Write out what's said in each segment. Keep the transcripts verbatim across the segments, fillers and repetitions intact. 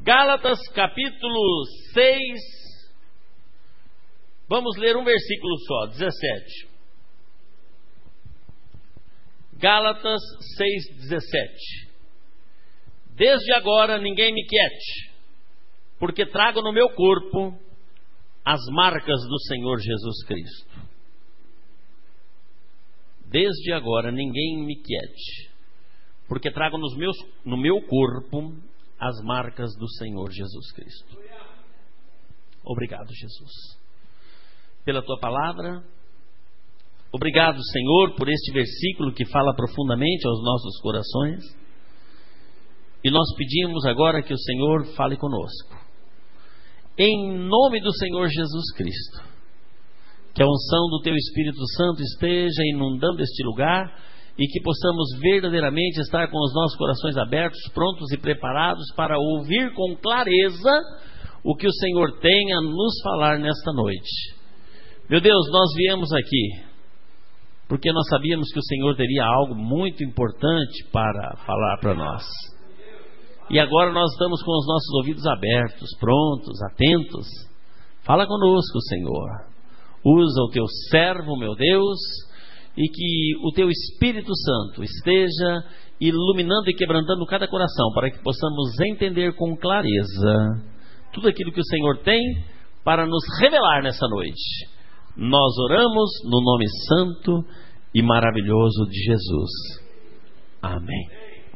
Gálatas capítulo seis, vamos ler um versículo só, dezessete. Gálatas seis, dezessete. Desde agora ninguém me quiete, porque trago no meu corpo as marcas do Senhor Jesus Cristo. Desde agora ninguém me quiete, porque trago nos meus, no meu corpo as marcas do Senhor Jesus Cristo. Obrigado, Jesus, pela tua palavra. Obrigado, Senhor, por este versículo que fala profundamente aos nossos corações. E nós pedimos agora que o Senhor fale conosco, em nome do Senhor Jesus Cristo. Que a unção do teu Espírito Santo esteja inundando este lugar e que possamos verdadeiramente estar com os nossos corações abertos, prontos e preparados para ouvir com clareza o que o Senhor tem a nos falar nesta noite. Meu Deus, nós viemos aqui porque nós sabíamos que o Senhor teria algo muito importante para falar para nós. E agora nós estamos com os nossos ouvidos abertos, prontos, atentos. Fala conosco, Senhor. Usa o teu servo, meu Deus, e que o teu Espírito Santo esteja iluminando e quebrantando cada coração, para que possamos entender com clareza tudo aquilo que o Senhor tem para nos revelar nessa noite. Nós oramos no nome santo e maravilhoso de Jesus. Amém.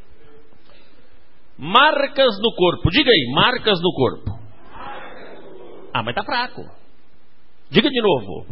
Marcas no corpo. Diga aí, marcas no corpo. Ah, mas tá fraco. Diga de novo.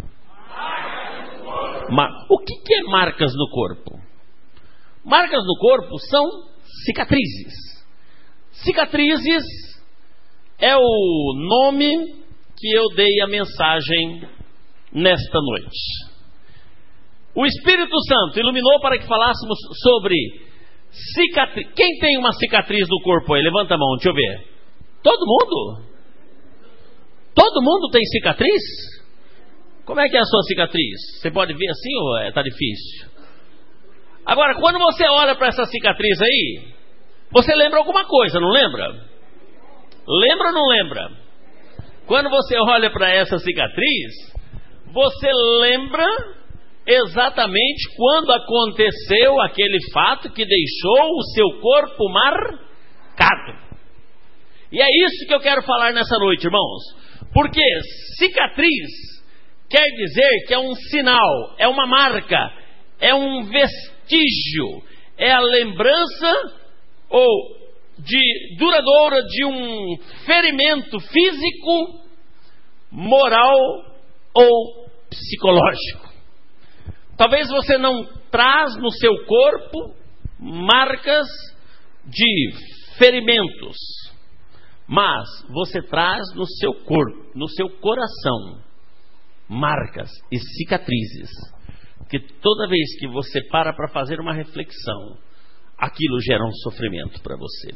Mar... O que, que é marcas no corpo? Marcas no corpo são cicatrizes. Cicatrizes é o nome que eu dei à mensagem nesta noite. O Espírito Santo iluminou para que falássemos sobre cicatriz. Quem tem uma cicatriz no corpo aí? Levanta a mão, deixa eu ver. Todo mundo? Todo mundo tem cicatriz? Como é que é a sua cicatriz? Você pode ver assim ou está difícil? Agora, quando você olha para essa cicatriz aí, você lembra alguma coisa, não lembra? Lembra ou não lembra? Quando você olha para essa cicatriz, você lembra exatamente quando aconteceu aquele fato que deixou o seu corpo marcado. E é isso que eu quero falar nessa noite, irmãos. Porque cicatriz quer dizer que é um sinal, é uma marca, é um vestígio, é a lembrança ou de duradoura de um ferimento físico, moral ou psicológico. Talvez você não traz no seu corpo marcas de ferimentos, mas você traz no seu corpo, no seu coração, marcas e cicatrizes, que toda vez que você para para fazer uma reflexão, aquilo gera um sofrimento para você.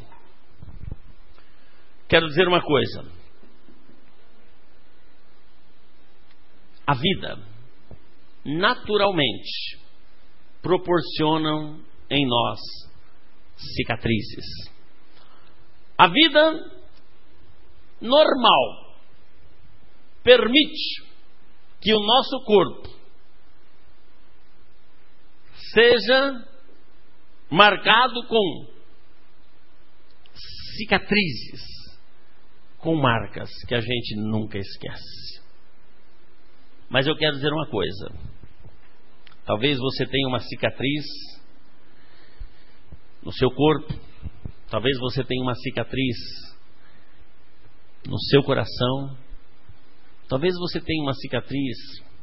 Quero dizer uma coisa: a vida naturalmente proporcionam em nós cicatrizes. A vida normal permite que o nosso corpo seja marcado com cicatrizes, com marcas que a gente nunca esquece. Mas eu quero dizer uma coisa: talvez você tenha uma cicatriz no seu corpo, talvez você tenha uma cicatriz no seu coração, talvez você tenha uma cicatriz.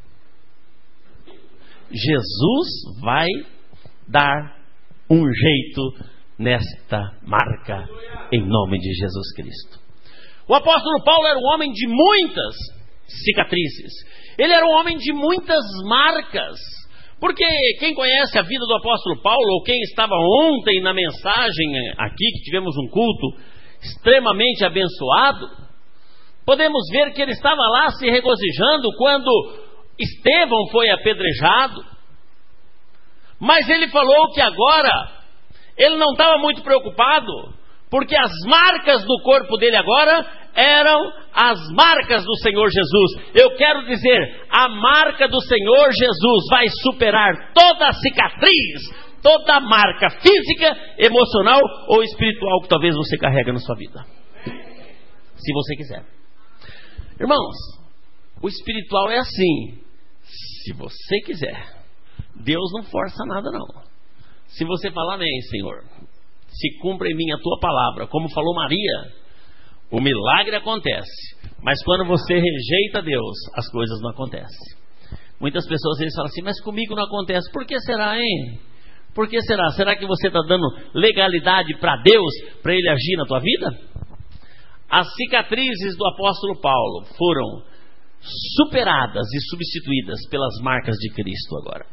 Jesus vai dar um jeito nesta marca, em nome de Jesus Cristo. O apóstolo Paulo era um homem de muitas cicatrizes. Ele era um homem de muitas marcas. Porque quem conhece a vida do apóstolo Paulo, ou quem estava ontem na mensagem aqui, que tivemos um culto extremamente abençoado, podemos ver que ele estava lá se regozijando quando Estevão foi apedrejado. Mas ele falou que agora ele não estava muito preocupado, porque as marcas do corpo dele agora eram as marcas do Senhor Jesus. Eu quero dizer, a marca do Senhor Jesus vai superar toda a cicatriz, toda a marca física, emocional ou espiritual que talvez você carrega na sua vida, se você quiser. Irmãos, o espiritual é assim, se você quiser. Deus não força nada não. Se você falar amém, Senhor, se cumpra em mim a tua palavra, como falou Maria, o milagre acontece. Mas quando você rejeita Deus, as coisas não acontecem. Muitas pessoas eles falam assim, mas comigo não acontece. Por que será, hein? Por que será? Será que você está dando legalidade para Deus, para Ele agir na tua vida? As cicatrizes do apóstolo Paulo foram superadas e substituídas pelas marcas de Cristo agora.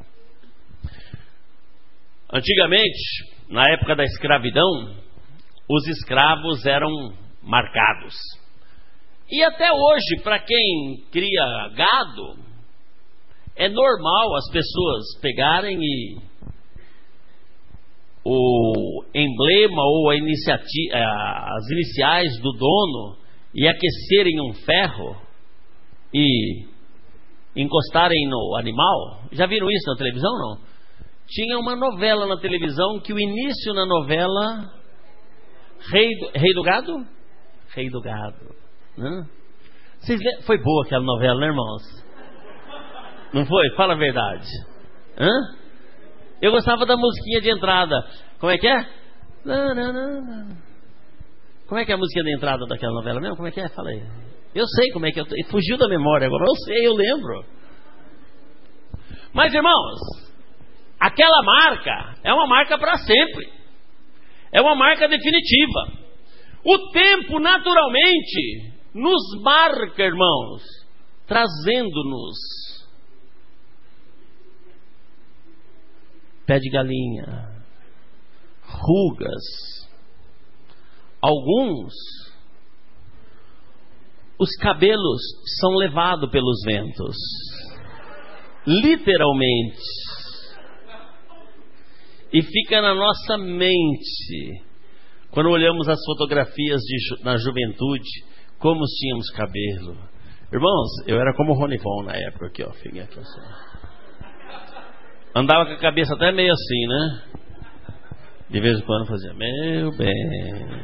Antigamente, na época da escravidão, os escravos eram marcados. E até hoje, para quem cria gado, é normal as pessoas pegarem e o emblema ou a iniciativa, as iniciais do dono e aquecerem um ferro e encostarem no animal. Já viram isso na televisão, não? Tinha uma novela na televisão que o início na novela Rei do, Rei do Gado? Rei do Gado, né? Vocês, foi boa aquela novela, né, irmãos? Não foi? Fala a verdade. Hã? Eu gostava da musiquinha de entrada. Como é que é? Como é que é a música de entrada daquela novela mesmo? Como é que é? Fala aí. Eu sei como é que é. Fugiu da memória agora. Eu sei, eu lembro. Mas, irmãos, aquela marca é uma marca para sempre. É uma marca definitiva. O tempo, naturalmente, nos marca, irmãos, trazendo-nos pé de galinha, rugas, alguns, os cabelos são levados pelos ventos, literalmente, e fica na nossa mente, quando olhamos as fotografias de, na juventude, como tínhamos cabelo. Irmãos, eu era como o Ronivon na época, aqui ó, fiquei aqui assim. Andava com a cabeça até meio assim, né? De vez em quando fazia, meu bem.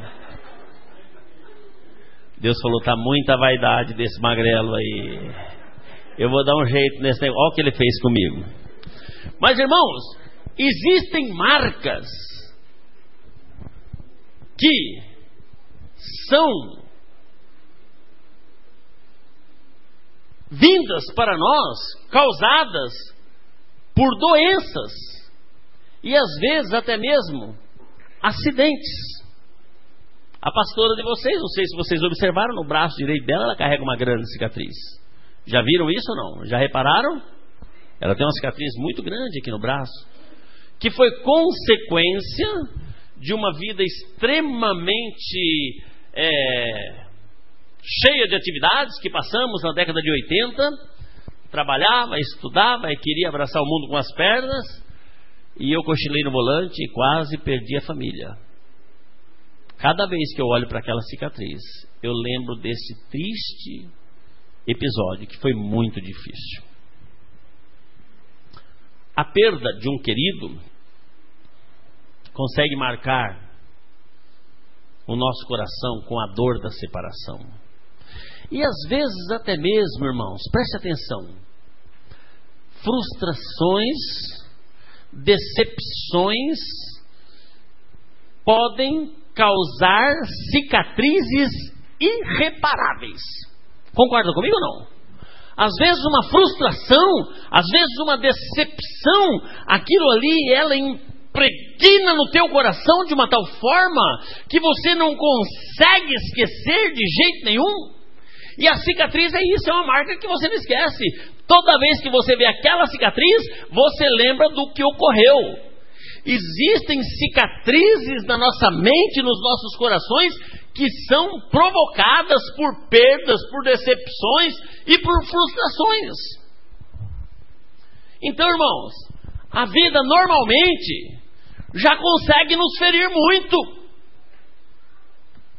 Deus falou, tá muita vaidade desse magrelo aí. Eu vou dar um jeito nesse negócio. Olha o que ele fez comigo. Mas, irmãos, existem marcas que são vindas para nós, causadas por doenças e às vezes até mesmo acidentes. A pastora de vocês, não sei se vocês observaram, no braço direito dela ela carrega uma grande cicatriz. Já viram isso ou não? Já repararam? Ela tem uma cicatriz muito grande aqui no braço, que foi consequência de uma vida extremamente é, cheia de atividades que passamos na década de oitenta. Trabalhava, estudava e queria abraçar o mundo com as pernas, e eu cochilei no volante e quase perdi a família. Cada vez que eu olho para aquela cicatriz, eu lembro desse triste episódio que foi muito difícil. A perda de um querido consegue marcar o nosso coração com a dor da separação. E às vezes até mesmo, irmãos, preste atenção, frustrações, decepções podem causar cicatrizes irreparáveis. Concorda comigo ou não? Às vezes uma frustração, às vezes uma decepção, aquilo ali ela impregna no teu coração de uma tal forma que você não consegue esquecer de jeito nenhum. E a cicatriz é isso, é uma marca que você não esquece. Toda vez que você vê aquela cicatriz, você lembra do que ocorreu. Existem cicatrizes na nossa mente, nos nossos corações, que são provocadas por perdas, por decepções e por frustrações. Então, irmãos, a vida normalmente já consegue nos ferir muito.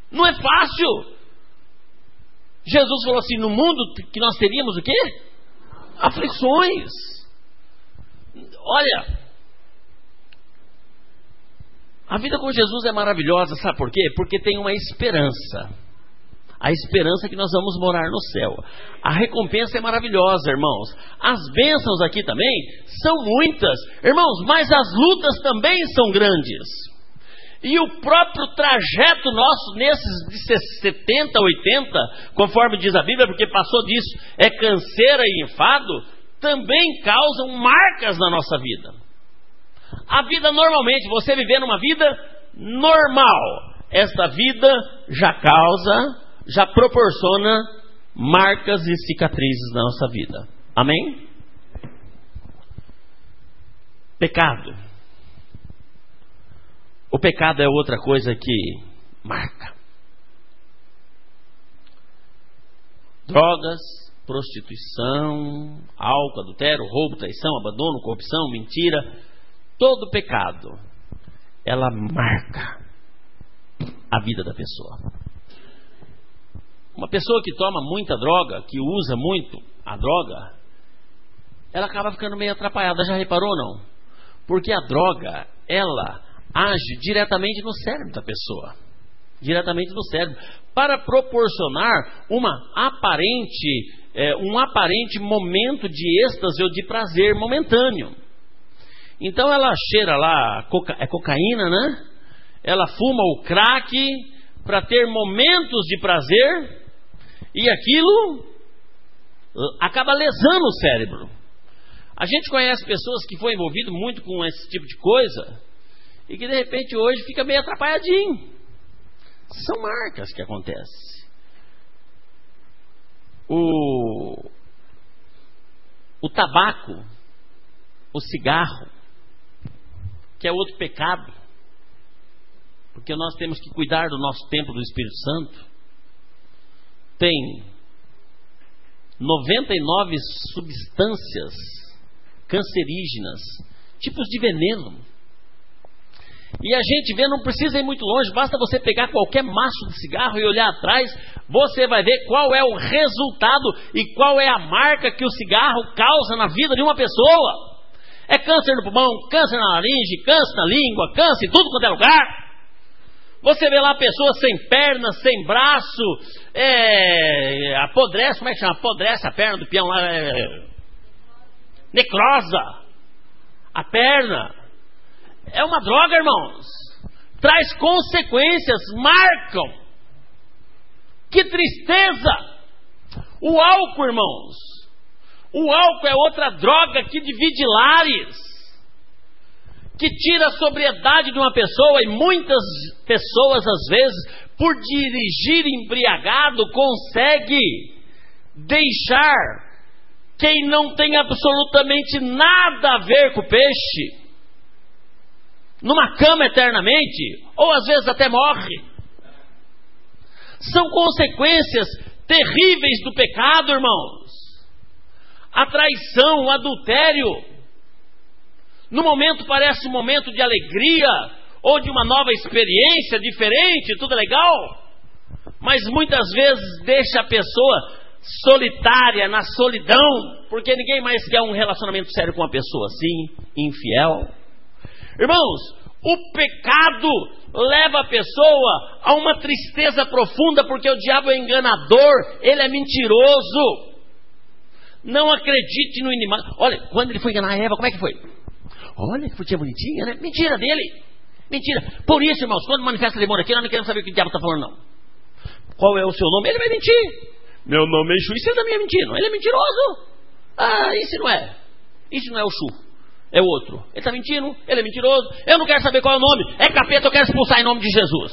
Não é fácil. Jesus falou assim: no mundo que nós teríamos o quê? Aflições. Olha, a vida com Jesus é maravilhosa, sabe por quê? Porque tem uma esperança. A esperança é que nós vamos morar no céu. A recompensa é maravilhosa, irmãos. As bênçãos aqui também são muitas, irmãos, mas as lutas também são grandes. E o próprio trajeto nosso nesses de setenta, oitenta, conforme diz a Bíblia, porque passou disso, é canseira e enfado, também causam marcas na nossa vida. A vida normalmente, você viver numa vida normal, esta vida já causa, já proporciona marcas e cicatrizes na nossa vida. Amém? Pecado. O pecado é outra coisa que marca. Drogas, prostituição, álcool, adultério, roubo, traição, abandono, corrupção, mentira. Todo pecado, ela marca a vida da pessoa. Uma pessoa que toma muita droga, que usa muito a droga, ela acaba ficando meio atrapalhada. Já reparou, não? Porque a droga, ela age diretamente no cérebro da pessoa. Diretamente no cérebro. Para proporcionar uma aparente, é, um aparente momento de êxtase ou de prazer momentâneo. Então ela cheira lá, coca, é cocaína, né? Ela fuma o crack para ter momentos de prazer. E aquilo acaba lesando o cérebro. A gente conhece pessoas que foram envolvidas muito com esse tipo de coisa e que de repente hoje fica meio atrapalhadinho. São marcas que acontecem. O, o tabaco, o cigarro, que é outro pecado, porque nós temos que cuidar do nosso templo do Espírito Santo. Tem noventa e nove substâncias cancerígenas, tipos de veneno. E a gente vê, não precisa ir muito longe, basta você pegar qualquer maço de cigarro e olhar atrás, você vai ver qual é o resultado e qual é a marca que o cigarro causa na vida de uma pessoa. É câncer no pulmão, câncer na laringe, câncer na língua, câncer em tudo quanto é lugar. Você vê lá pessoas sem perna, sem braço, é, apodrece, como é que chama? Apodrece a perna do peão lá, é, necrosa a perna. É uma droga, irmãos. Traz consequências, marcam. Que tristeza. O álcool, irmãos. O álcool é outra droga que divide lares, que tira a sobriedade de uma pessoa. E muitas pessoas, às vezes, por dirigir embriagado, consegue deixar quem não tem absolutamente nada a ver com o peixe numa cama eternamente, ou às vezes até morre. São consequências terríveis do pecado, irmãos. A traição, o adultério, no momento parece um momento de alegria ou de uma nova experiência diferente, tudo legal, mas muitas vezes deixa a pessoa solitária, na solidão, porque ninguém mais quer um relacionamento sério com uma pessoa assim, infiel. Irmãos, o pecado leva a pessoa a uma tristeza profunda, porque o diabo é enganador, ele é mentiroso. Não acredite no inimigo. Olha, quando ele foi enganar a Eva, como é que foi? Olha que frutinha bonitinha, né? Mentira dele. Mentira. Por isso, irmãos, quando manifesta demônio aqui, nós não queremos saber o que o diabo está falando, não. Qual é o seu nome? Ele vai mentir. Meu nome é Exu. Isso ele também é mentindo. Ele é mentiroso. Ah, isso não é. Isso não é o Exu. É o outro. Ele está mentindo. Ele é mentiroso. Eu não quero saber qual é o nome. É capeta, eu quero expulsar em nome de Jesus.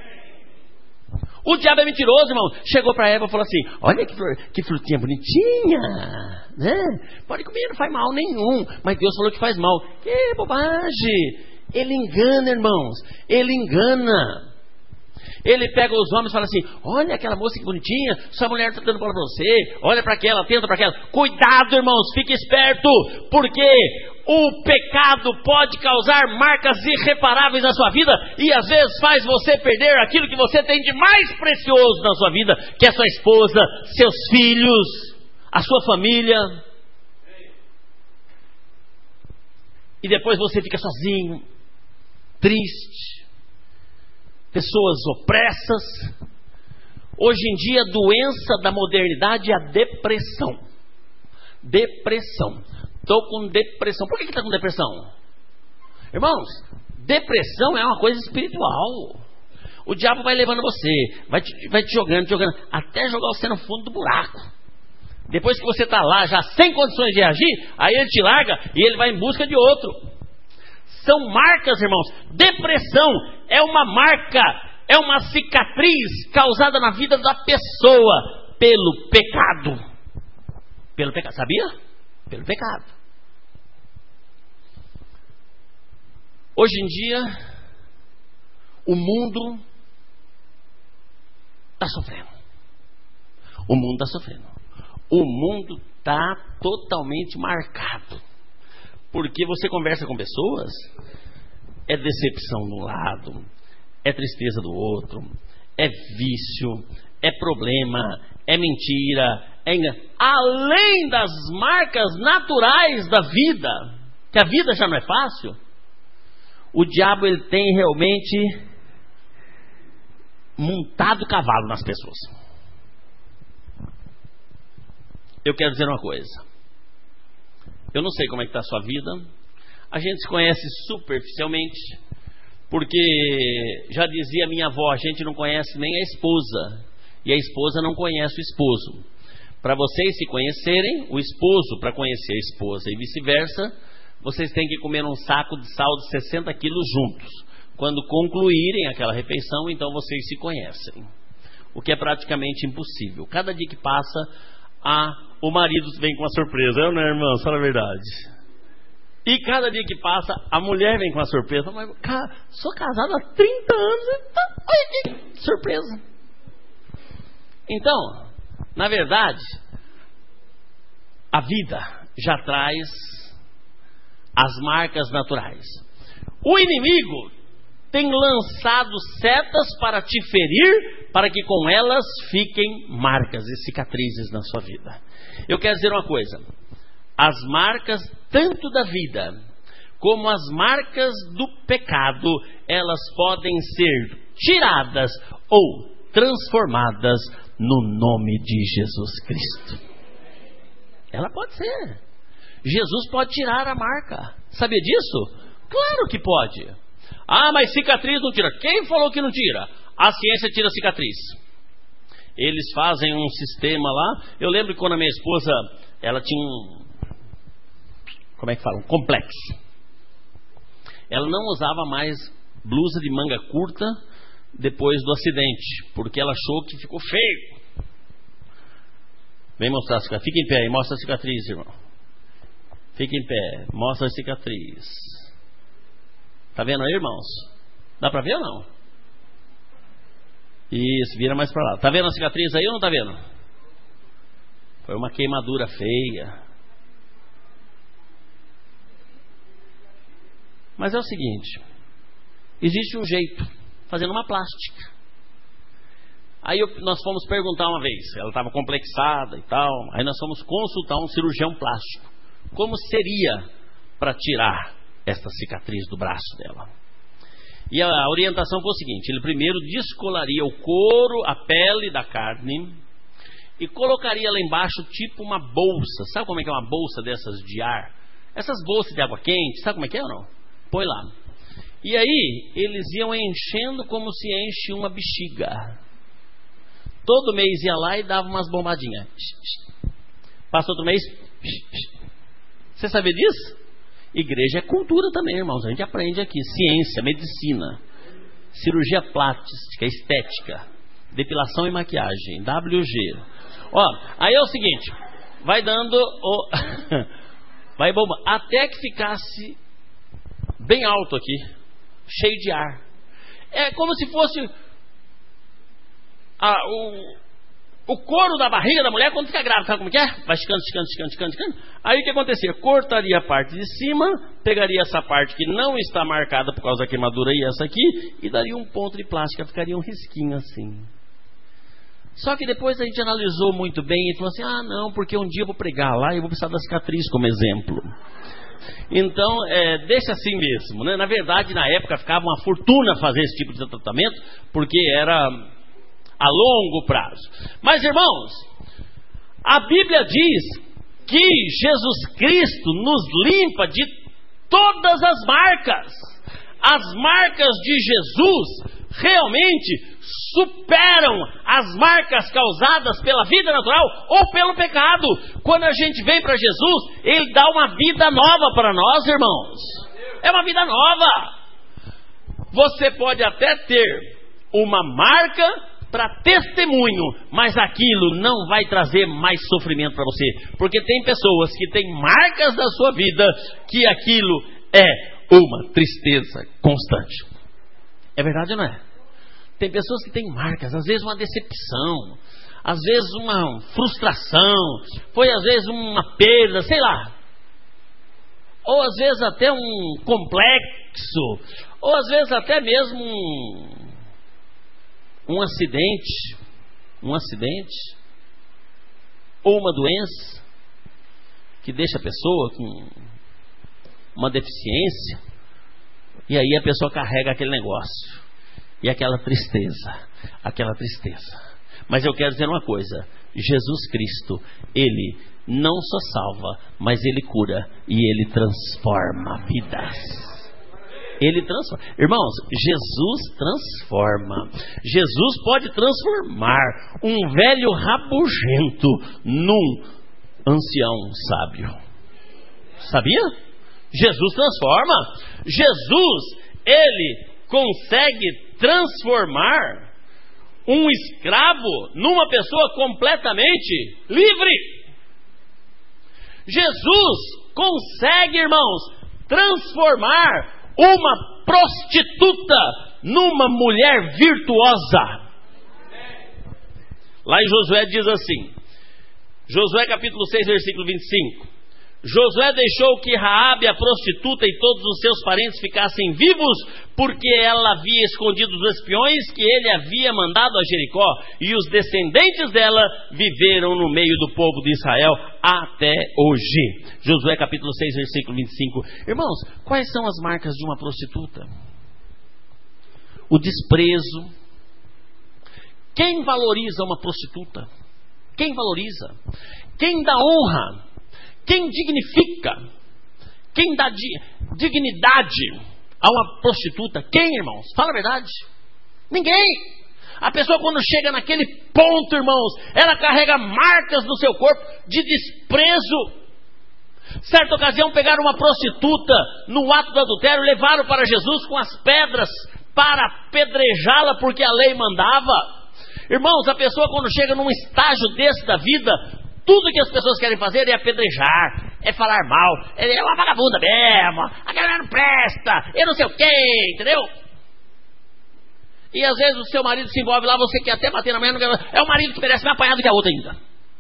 O diabo é mentiroso, irmão. Chegou para Eva e falou assim: olha que, flor, que frutinha bonitinha, né? Pode comer, não faz mal nenhum. Mas Deus falou que faz mal. Que bobagem. Ele engana, irmãos. Ele engana. Ele pega os homens e fala assim: olha aquela moça que bonitinha, sua mulher está dando bola para você, olha para aquela, tenta para aquela. Cuidado, irmãos, fique esperto, porque o pecado pode causar marcas irreparáveis na sua vida e às vezes faz você perder aquilo que você tem de mais precioso na sua vida, que é sua esposa, seus filhos, a sua família. E depois você fica sozinho, triste, pessoas opressas. Hoje em dia a doença da modernidade é a depressão. Depressão. Estou com depressão. Por que está com depressão? Irmãos, depressão é uma coisa espiritual. O diabo vai levando você, vai te, vai te jogando, te jogando, até jogar você no fundo do buraco. Depois que você está lá, já sem condições de agir, aí ele te larga e ele vai em busca de outro. São marcas, irmãos. Depressão é uma marca, é uma cicatriz causada na vida da pessoa pelo pecado. Pelo pecado, sabia? Pelo pecado. Hoje em dia, o mundo está sofrendo. O mundo está sofrendo. O mundo está totalmente marcado. Porque você conversa com pessoas, é decepção de um lado, é tristeza do outro, é vício, é problema, é mentira, é engano. Além das marcas naturais da vida, que a vida já não é fácil, o diabo ele tem realmente montado cavalo nas pessoas. Eu quero dizer uma coisa. Eu não sei como é que está a sua vida. A gente se conhece superficialmente, porque já dizia minha avó, a gente não conhece nem a esposa, e a esposa não conhece o esposo. Para vocês se conhecerem, o esposo para conhecer a esposa e vice-versa, vocês têm que comer um saco de sal de sessenta quilos juntos. Quando concluírem aquela refeição, então vocês se conhecem. O que é praticamente impossível. Cada dia que passa, a, o marido vem com uma surpresa. Eu, né, irmã? Fala a verdade. E cada dia que passa, a mulher vem com uma surpresa. Mas, cara, sou casado há trinta anos. Tá, olha que surpresa. Então, na verdade, a vida já traz as marcas naturais. O inimigo tem lançado setas para te ferir, para que com elas fiquem marcas e cicatrizes na sua vida. Eu quero dizer uma coisa: as marcas tanto da vida como as marcas do pecado, elas podem ser tiradas ou transformadas no nome de Jesus Cristo. Ela pode ser. Jesus pode tirar a marca. Sabia disso? Claro que pode. Ah, mas cicatriz não tira. Quem falou que não tira? A ciência tira cicatriz. Eles fazem um sistema lá. Eu lembro que quando a minha esposa, ela tinha um, como é que fala? Um complexo. Ela não usava mais blusa de manga curta depois do acidente, porque ela achou que ficou feio. Vem mostrar a cicatriz. Fica em pé e mostra a cicatriz, irmão. Fica em pé, mostra a cicatriz. Tá vendo aí, irmãos? Dá pra ver ou não? Isso, vira mais pra lá. Tá vendo a cicatriz aí ou não tá vendo? Foi uma queimadura feia. Mas é o seguinte: existe um jeito, fazendo uma plástica. Aí eu, nós fomos perguntar uma vez, ela estava complexada e tal. Aí nós fomos consultar um cirurgião plástico, como seria para tirar esta cicatriz do braço dela. E a, a orientação foi o seguinte: ele primeiro descolaria o couro, a pele da carne, e colocaria lá embaixo tipo uma bolsa. Sabe como é que é uma bolsa dessas de ar? Essas bolsas de água quente, sabe como é que é ou não? Põe lá. E aí eles iam enchendo como se enche uma bexiga. Todo mês ia lá e dava umas bombadinhas. Passa outro mês. Você sabia disso? Igreja é cultura também, irmãos. A gente aprende aqui ciência, medicina, cirurgia plástica, estética, depilação e maquiagem, W G. Ó, aí é o seguinte: vai dando o... vai bomba até que ficasse bem alto aqui, cheio de ar. É como se fosse a, o, o couro da barriga da mulher quando fica grávida. Sabe como que é? Vai esticando, esticando, esticando, esticando, esticando. Aí o que acontecia? Cortaria a parte de cima, pegaria essa parte que não está marcada por causa da queimadura e essa aqui, e daria um ponto de plástica, ficaria um risquinho assim. Só que depois a gente analisou muito bem e falou assim, ah não, porque um dia eu vou pregar lá e eu vou precisar da cicatriz como exemplo. Então, é, deixa assim mesmo, né? Na verdade, na época ficava uma fortuna fazer esse tipo de tratamento, porque era a longo prazo. Mas, irmãos, a Bíblia diz que Jesus Cristo nos limpa de todas as marcas. As marcas de Jesus realmente superam as marcas causadas pela vida natural ou pelo pecado. Quando a gente vem para Jesus, Ele dá uma vida nova para nós, irmãos. É uma vida nova. Você pode até ter uma marca para testemunho, mas aquilo não vai trazer mais sofrimento para você, porque tem pessoas que têm marcas da sua vida que aquilo é uma tristeza constante. É verdade ou não é? Tem pessoas que têm marcas, às vezes uma decepção, às vezes uma frustração, foi às vezes uma perda, sei lá, ou às vezes até um complexo, ou às vezes até mesmo um, um acidente, um acidente, ou uma doença que deixa a pessoa com uma deficiência, e aí a pessoa carrega aquele negócio. E aquela tristeza, aquela tristeza. Mas eu quero dizer uma coisa, Jesus Cristo, Ele não só salva, mas Ele cura e Ele transforma vidas. Ele transforma. Irmãos, Jesus transforma. Jesus pode transformar um velho rabugento num ancião sábio. Sabia? Jesus transforma. Jesus, Ele consegue transformar um escravo numa pessoa completamente livre. Jesus consegue, irmãos, transformar uma prostituta numa mulher virtuosa. Lá em Josué diz assim, Josué capítulo seis, versículo vinte e cinco. Josué deixou que Raabe, a prostituta, e todos os seus parentes ficassem vivos, porque ela havia escondido os espiões que ele havia mandado a Jericó, e os descendentes dela viveram no meio do povo de Israel até hoje. Josué capítulo seis, versículo vinte e cinco. Irmãos, quais são as marcas de uma prostituta? O desprezo. Quem valoriza uma prostituta? Quem valoriza? Quem dá honra? Quem dignifica? Quem dá di- dignidade a uma prostituta? Quem, irmãos? Fala a verdade. Ninguém. A pessoa, quando chega naquele ponto, irmãos, ela carrega marcas no seu corpo de desprezo. Certa ocasião pegaram uma prostituta no ato do adultério, levaram para Jesus com as pedras para apedrejá-la, porque a lei mandava. Irmãos, a pessoa, quando chega num estágio desse da vida, tudo que as pessoas querem fazer é apedrejar, é falar mal, é uma vagabunda mesmo, a galera não presta, eu não sei o quê, entendeu? E às vezes o seu marido se envolve lá, você quer até bater na mulher, é o marido que merece mais apanhado que a outra ainda.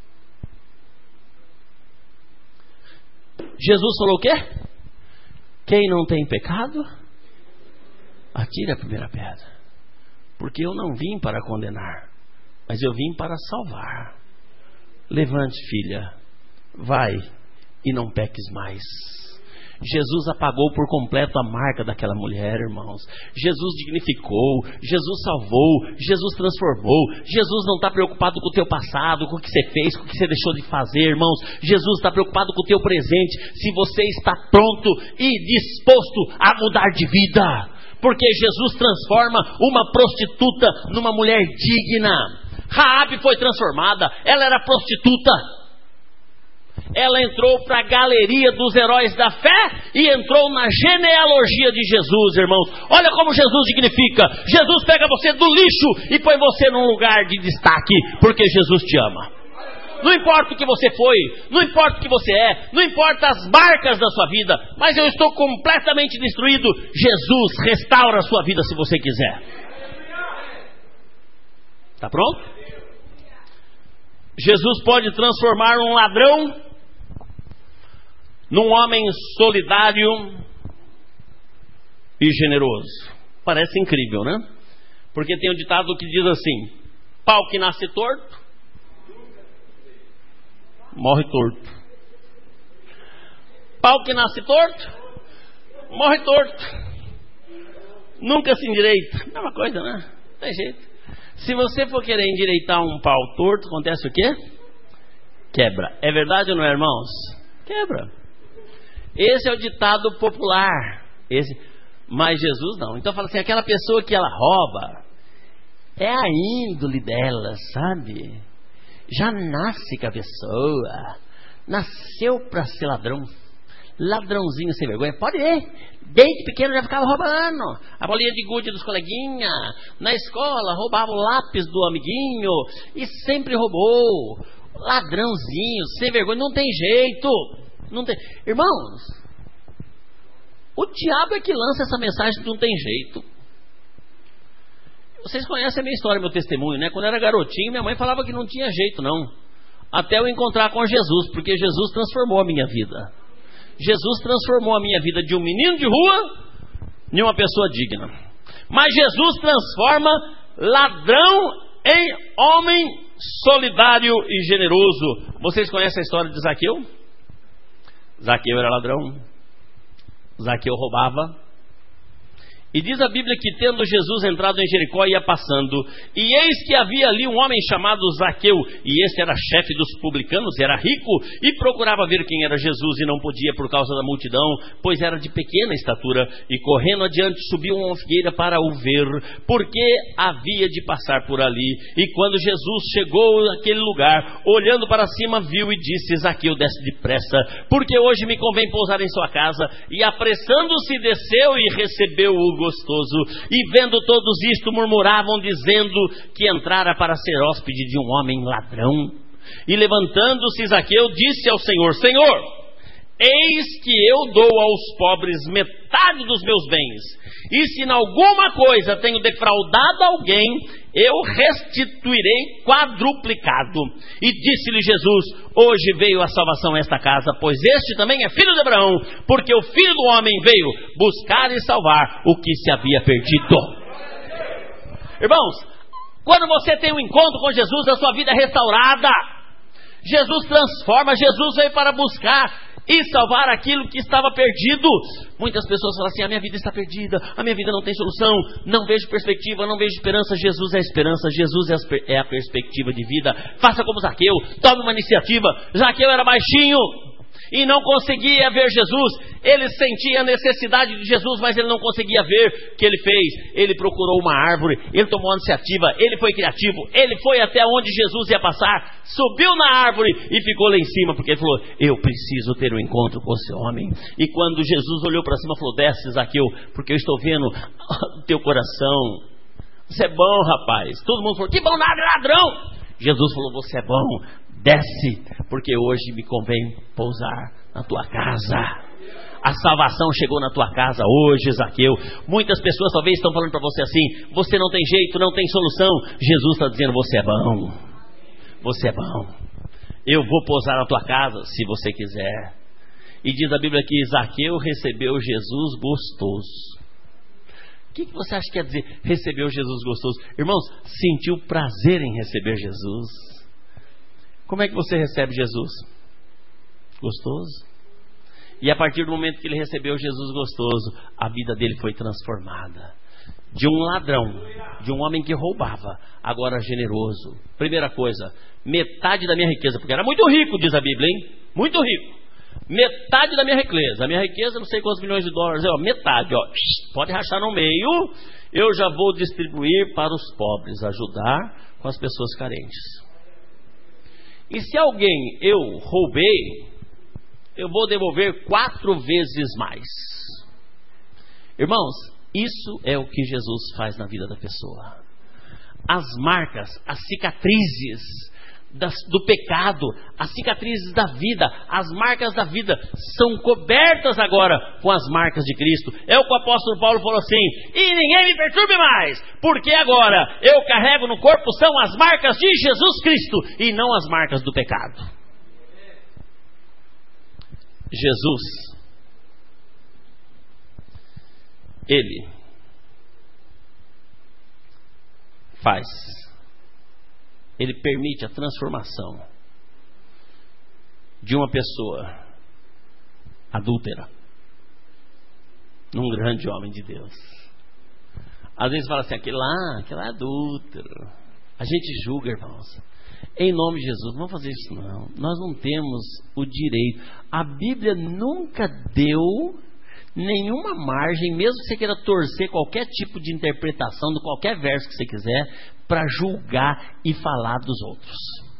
Jesus falou o quê? Quem não tem pecado, atire a primeira pedra. Porque eu não vim para condenar, mas eu vim para salvar. Levante, filha, vai e não peques mais. Jesus apagou por completo a marca daquela mulher, irmãos. Jesus dignificou, Jesus salvou, Jesus transformou. Jesus não está preocupado com o teu passado, com o que você fez, com o que você deixou de fazer, irmãos. Jesus está preocupado com o teu presente, se você está pronto e disposto a mudar de vida. Porque Jesus transforma uma prostituta numa mulher digna. Raabe foi transformada, ela era prostituta. Ela entrou para a galeria dos heróis da fé e entrou na genealogia de Jesus, irmãos. Olha como Jesus dignifica. Jesus pega você do lixo e põe você num lugar de destaque, porque Jesus te ama. Não importa o que você foi, não importa o que você é, não importa as marcas da sua vida, mas eu estou completamente destruído. Jesus restaura a sua vida se você quiser. Está pronto? Jesus pode transformar um ladrão num homem solidário e generoso. Parece incrível, né? Porque tem um ditado que diz assim: pau que nasce torto, morre torto. Pau que nasce torto, morre torto. Nunca se endireita. Mesma coisa, né? Não tem jeito. Se você for querer endireitar um pau torto, acontece o quê? Quebra. É verdade ou não é, irmãos? Quebra. Esse é o ditado popular. Esse... Mas Jesus não. Então fala assim, aquela pessoa que ela rouba, é a índole dela, sabe? Já nasce com a pessoa. Nasceu para ser ladrão. Ladrãozinho sem vergonha. Pode ver. Desde pequeno já ficava roubando a bolinha de gude dos coleguinhas. Na escola roubava o lápis do amiguinho. E sempre roubou. Ladrãozinho, sem vergonha. Não tem jeito. Não tem... Irmãos, o diabo é que lança essa mensagem que não tem jeito. Vocês conhecem a minha história, meu testemunho, né? Quando eu era garotinho, minha mãe falava que não tinha jeito, não. Até eu encontrar com Jesus, porque Jesus transformou a minha vida. Jesus transformou a minha vida de um menino de rua em uma pessoa digna. Mas Jesus transforma ladrão em homem solidário e generoso. Vocês conhecem a história de Zaqueu? Zaqueu era ladrão. Zaqueu roubava. E diz a Bíblia que, tendo Jesus entrado em Jericó, ia passando, e eis que havia ali um homem chamado Zaqueu, e este era chefe dos publicanos, era rico, e procurava ver quem era Jesus, e não podia por causa da multidão, pois era de pequena estatura, e correndo adiante subiu uma figueira para o ver, porque havia de passar por ali. E quando Jesus chegou naquele lugar, olhando para cima, viu e disse: Zaqueu, desce depressa, porque hoje me convém pousar em sua casa. E apressando-se, desceu e recebeu o gostoso. E vendo todos isto, murmuravam, dizendo que entrara para ser hóspede de um homem ladrão. E levantando-se Zaqueu, disse ao Senhor: Senhor, eis que eu dou aos pobres metade dos meus bens, e se em alguma coisa tenho defraudado alguém, eu restituirei quadruplicado. E disse-lhe Jesus: hoje veio a salvação a esta casa, pois este também é filho de Abraão, porque o Filho do Homem veio buscar e salvar o que se havia perdido. Irmãos, quando você tem um encontro com Jesus, a sua vida é restaurada. Jesus transforma, Jesus veio para buscar e salvar aquilo que estava perdido. Muitas pessoas falam assim: a minha vida está perdida, a minha vida não tem solução, não vejo perspectiva, não vejo esperança. Jesus é a esperança, Jesus é a perspectiva de vida. Faça como Zaqueu, tome uma iniciativa. Zaqueu era baixinho e não conseguia ver Jesus. Ele sentia a necessidade de Jesus, mas ele não conseguia ver. O que ele fez? Ele procurou uma árvore, ele tomou a iniciativa, ele foi criativo, ele foi até onde Jesus ia passar, subiu na árvore e ficou lá em cima, porque ele falou: eu preciso ter um encontro com esse homem. E quando Jesus olhou para cima, falou: desce, Zaqueu, porque eu estou vendo o teu coração. Você é bom, rapaz. Todo mundo falou: que bom nada, ladrão. Jesus falou: você é bom, desce, porque hoje me convém pousar na tua casa. A salvação chegou na tua casa hoje, Zaqueu. Muitas pessoas talvez estão falando para você assim: você não tem jeito, não tem solução. Jesus está dizendo: você é bom, você é bom, eu vou pousar na tua casa se você quiser. E diz a Bíblia que Zaqueu recebeu Jesus gostoso. O que, que você acha que quer dizer recebeu Jesus gostoso? Irmãos, sentiu prazer em receber Jesus. Como é que você recebe Jesus? Gostoso. E a partir do momento que ele recebeu Jesus gostoso, a vida dele foi transformada. De um ladrão, de um homem que roubava, agora generoso. Primeira coisa, metade da minha riqueza, porque era muito rico, diz a Bíblia, hein? Muito rico. Metade da minha riqueza, a minha riqueza não sei quantos milhões de dólares, ó, metade, ó, pode rachar no meio, eu já vou distribuir para os pobres, ajudar com as pessoas carentes. E se alguém eu roubei, eu vou devolver quatro vezes mais. Irmãos, isso é o que Jesus faz na vida da pessoa. As marcas, as cicatrizes das, do pecado, as cicatrizes da vida, as marcas da vida são cobertas agora com as marcas de Cristo. É o que o apóstolo Paulo falou assim: e ninguém me perturbe mais, porque agora eu carrego no corpo são as marcas de Jesus Cristo e não as marcas do pecado. Jesus, Ele faz, Ele permite a transformação de uma pessoa adúltera num grande homem de Deus. Às vezes fala assim: aquele lá, aquele lá é adúltero. A gente julga, irmãos. Em nome de Jesus, não vamos fazer isso não. Nós não temos o direito. A Bíblia nunca deu nenhuma margem, mesmo que você queira torcer qualquer tipo de interpretação de qualquer verso que você quiser, para julgar e falar dos outros.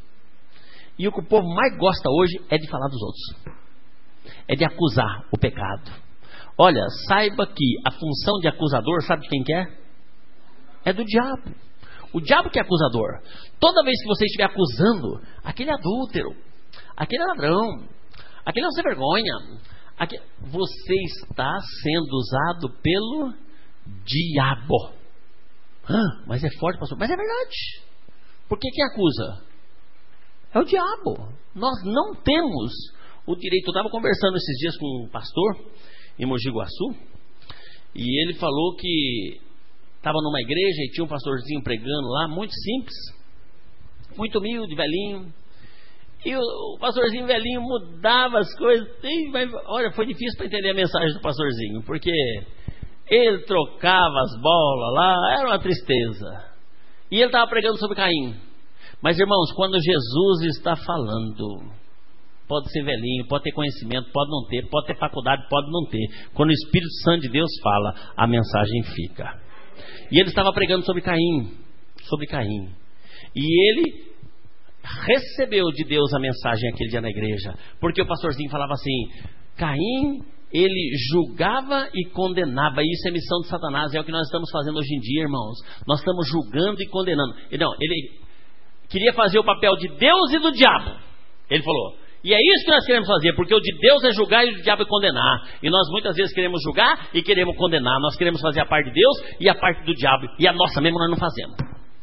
E o que o povo mais gosta hoje é de falar dos outros, é de acusar o pecado. Olha, saiba que a função de acusador, sabe de quem que é? É do diabo. O diabo que é acusador. Toda vez que você estiver acusando aquele adúltero, aquele ladrão, aquele não sem vergonha, aquele, você está sendo usado pelo diabo. Ah, mas é forte, pastor. Mas é verdade. Porque quem acusa? É o diabo. Nós não temos o direito. Eu estava conversando esses dias com um pastor em Mogi Guaçu, e ele falou que estava numa igreja e tinha um pastorzinho pregando lá, muito simples, muito humilde, velhinho. E o pastorzinho velhinho mudava as coisas. E, mas, olha, foi difícil para entender a mensagem do pastorzinho, porque ele trocava as bolas lá, era uma tristeza. E ele estava pregando sobre Caim. Mas, irmãos, quando Jesus está falando, pode ser velhinho, pode ter conhecimento, pode não ter, pode ter faculdade, pode não ter. Quando o Espírito Santo de Deus fala, a mensagem fica. E ele estava pregando sobre Caim, sobre Caim. E ele recebeu de Deus a mensagem aquele dia na igreja, porque o pastorzinho falava assim: Caim, ele julgava e condenava. Isso é missão de Satanás, é o que nós estamos fazendo hoje em dia, irmãos. Nós estamos julgando e condenando. Não, ele queria fazer o papel de Deus e do diabo. Ele falou: e é isso que nós queremos fazer, porque o de Deus é julgar e o diabo é condenar. E nós muitas vezes queremos julgar e queremos condenar. Nós queremos fazer a parte de Deus e a parte do diabo, e a nossa mesmo nós não fazemos.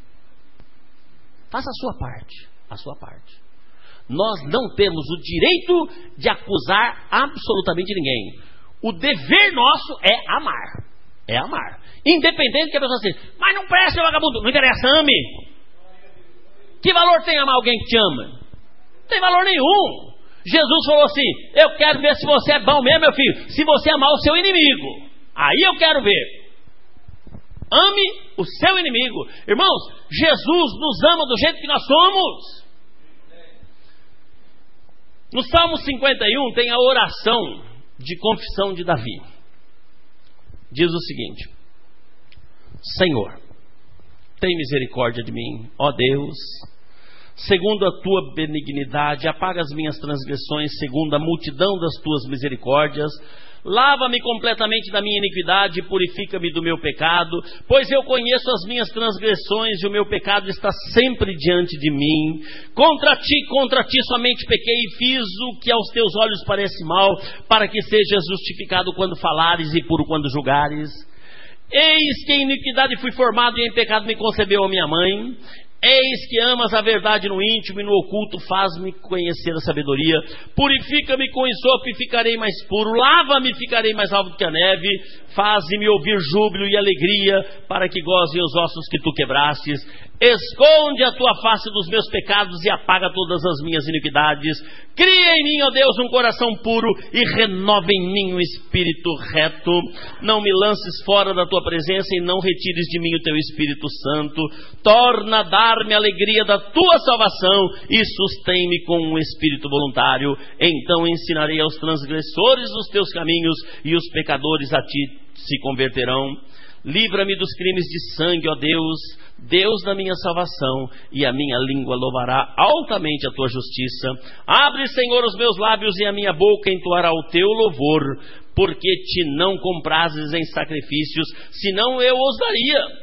Faça a sua parte, a sua parte. Nós não temos o direito de acusar absolutamente ninguém. O dever nosso é amar. É amar. Independente que a pessoa seja: mas não presta, vagabundo. Não interessa, ame. Que valor tem amar alguém que te ama? Não tem valor nenhum. Jesus falou assim: eu quero ver se você é bom mesmo, meu filho, se você amar o seu inimigo. Aí eu quero ver. Ame o seu inimigo. Irmãos, Jesus nos ama do jeito que nós somos. No Salmo cinquenta e um tem a oração de confissão de Davi. Diz o seguinte: Senhor, tem misericórdia de mim, ó Deus, segundo a tua benignidade, apaga as minhas transgressões, segundo a multidão das tuas misericórdias. Lava-me completamente da minha iniquidade e purifica-me do meu pecado, pois eu conheço as minhas transgressões e o meu pecado está sempre diante de mim. Contra ti, contra ti somente pequei e fiz o que aos teus olhos parece mal, para que sejas justificado quando falares e puro quando julgares. Eis que em iniquidade fui formado e em pecado me concebeu a minha mãe. Eis que amas a verdade no íntimo e no oculto, faz-me conhecer a sabedoria. Purifica-me com ensopo e ficarei mais puro. Lava-me e ficarei mais alvo do que a neve. Faze-me ouvir júbilo e alegria, para que gozem os ossos que tu quebrastes. Esconde a tua face dos meus pecados e apaga todas as minhas iniquidades. Cria em mim, ó Deus, um coração puro e renova em mim um espírito reto. Não me lances fora da tua presença e não retires de mim o teu Espírito Santo. Torna a dar-me a alegria da tua salvação e sustém-me com um espírito voluntário. Então ensinarei aos transgressores os teus caminhos e os pecadores a ti se converterão. Livra-me dos crimes de sangue, ó Deus, Deus da minha salvação, e a minha língua louvará altamente a tua justiça. Abre, Senhor, os meus lábios e a minha boca entoará o teu louvor, porque te não comprases em sacrifícios, senão eu os daria.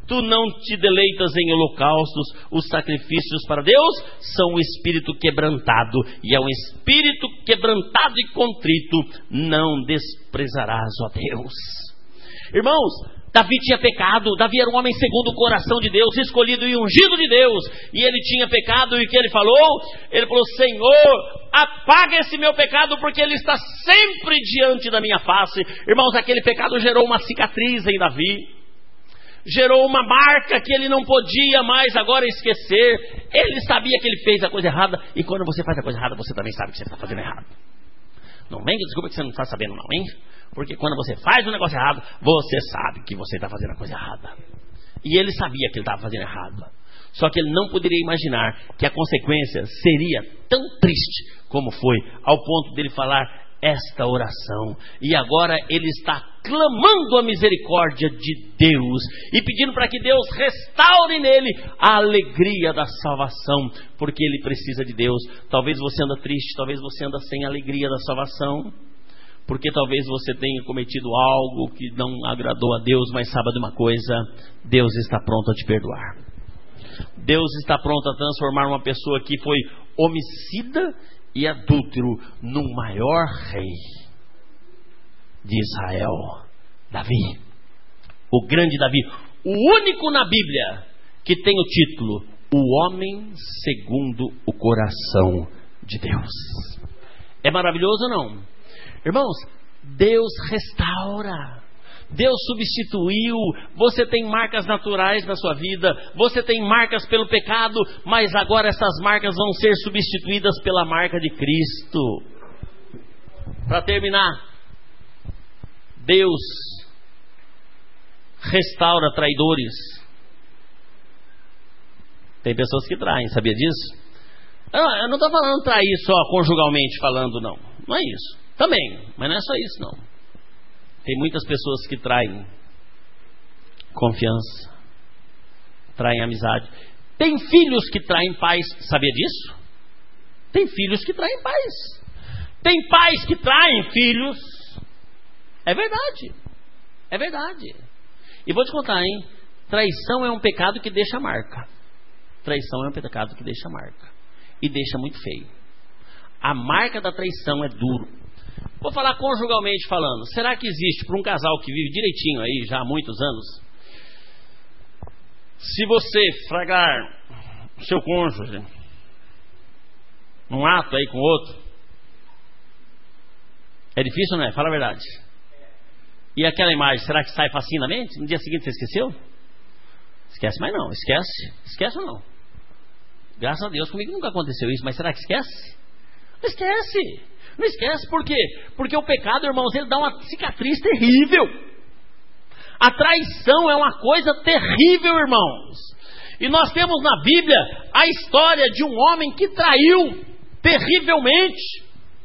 Tu não te deleitas em holocaustos. Os sacrifícios para Deus são um espírito quebrantado. E é um espírito quebrantado e contrito não desprezarás, ó Deus. Irmãos, Davi tinha pecado. Davi era um homem segundo o coração de Deus, escolhido e ungido de Deus. E ele tinha pecado, e o que ele falou? Ele falou: Senhor, apaga esse meu pecado, porque ele está sempre diante da minha face. Irmãos, aquele pecado gerou uma cicatriz em Davi, gerou uma marca que ele não podia mais agora esquecer. Ele sabia que ele fez a coisa errada. E quando você faz a coisa errada, você também sabe que você está fazendo errado. Não vem que desculpa que você não está sabendo não, hein? Porque quando você faz o negócio errado, você sabe que você está fazendo a coisa errada. E ele sabia que ele estava fazendo errado. Só que ele não poderia imaginar que a consequência seria tão triste como foi, ao ponto dele falar esta oração. E agora ele está clamando a misericórdia de Deus e pedindo para que Deus restaure nele a alegria da salvação, porque ele precisa de Deus. Talvez você anda triste, talvez você anda sem alegria da salvação, porque talvez você tenha cometido algo que não agradou a Deus. Mas saiba de uma coisa: Deus está pronto a te perdoar. Deus está pronto a transformar uma pessoa que foi homicida e adúltero num maior rei de Israel, Davi, o grande Davi, o único na Bíblia que tem o título o homem segundo o coração de Deus. É maravilhoso ou não? Irmãos, Deus restaura, Deus substituiu. Você tem marcas naturais na sua vida, você tem marcas pelo pecado, mas agora essas marcas vão ser substituídas pela marca de Cristo. Para terminar, Deus restaura traidores. Tem pessoas que traem, sabia disso? Eu não estou falando trair só conjugalmente falando, não. Não é isso. Também, mas não é só isso, não. Tem muitas pessoas que traem confiança, traem amizade. Tem filhos que traem pais, sabia disso? Tem filhos que traem pais. Tem pais que traem filhos. É verdade. É verdade. E vou te contar, hein? Traição é um pecado que deixa marca. Traição é um pecado que deixa marca. E deixa muito feio. A marca da traição é duro. Vou falar conjugalmente falando. Será que existe para um casal que vive direitinho aí já há muitos anos, se você fragar o seu cônjuge num ato aí com outro, é difícil, não é? Fala a verdade. E aquela imagem, será que sai facilmente? No dia seguinte você esqueceu? Esquece mais não, esquece. Esquece ou não? Graças a Deus, comigo nunca aconteceu isso, mas será que esquece? Não esquece. Não esquece, por quê? Porque o pecado, irmãos, ele dá uma cicatriz terrível. A traição é uma coisa terrível, irmãos. E nós temos na Bíblia a história de um homem que traiu terrivelmente.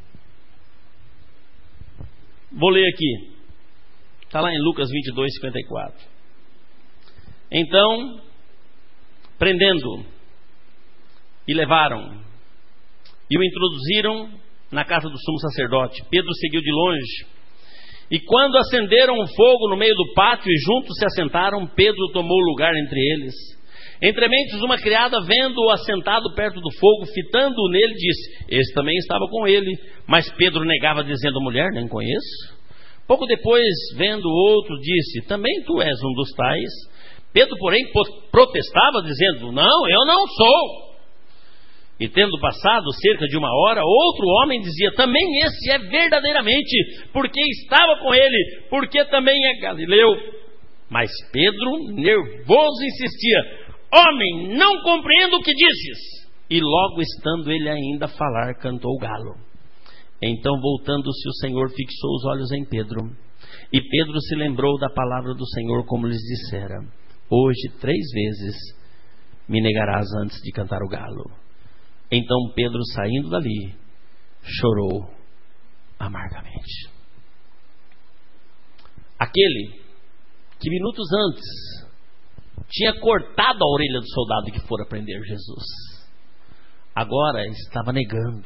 Vou ler aqui. Está lá em Lucas vinte e dois, cinquenta e quatro. Então, prendendo, e levaram, e o introduziram na casa do sumo sacerdote. Pedro seguiu de longe. E quando acenderam um fogo no meio do pátio e juntos se assentaram, Pedro tomou lugar entre eles. Entrementes, uma criada, vendo-o assentado perto do fogo, fitando-o nele, disse: esse também estava com ele. Mas Pedro negava, dizendo: mulher, nem conheço. Pouco depois, vendo outro, disse: também tu és um dos tais. Pedro, porém, protestava, dizendo: não, eu não sou. E tendo passado cerca de uma hora, outro homem dizia: também esse é verdadeiramente, porque estava com ele, porque também é galileu. Mas Pedro, nervoso, insistia: homem, não compreendo o que dizes. E logo estando ele ainda a falar, cantou o galo. Então, voltando-se, o Senhor fixou os olhos em Pedro. E Pedro se lembrou da palavra do Senhor, como lhes dissera: hoje três vezes me negarás antes de cantar o galo. Então Pedro, saindo dali, chorou amargamente. Aquele que minutos antes tinha cortado a orelha do soldado que fora prender Jesus, agora estava negando.